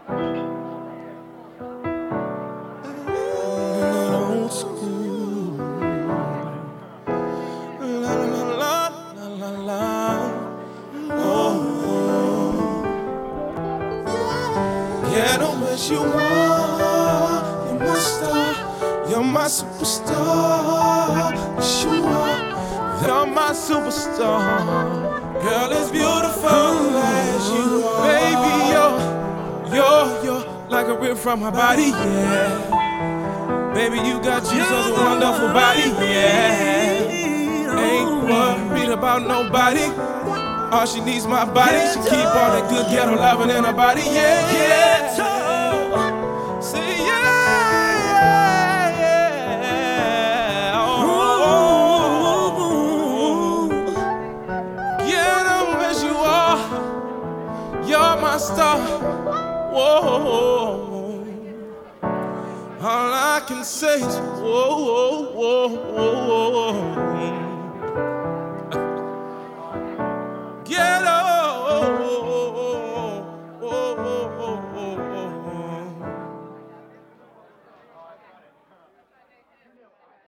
Old school. La la la la la la. Get on what you want. You're my star. You're my superstar. Yes, you are. You're my superstar. Girl, it's beautiful as you are. Baby, you're like a rip from my body, yeah. Baby, you got Jesus, a wonderful body, yeah. Ain't worried about nobody. All she needs my body. She keep all that good ghetto loving in her body, yeah, yeah. Say yeah, yeah. Oh, get 'em as you are. You're my star. Whoa. All I can say is whoa, whoa, whoa, whoa, whoa. Get up.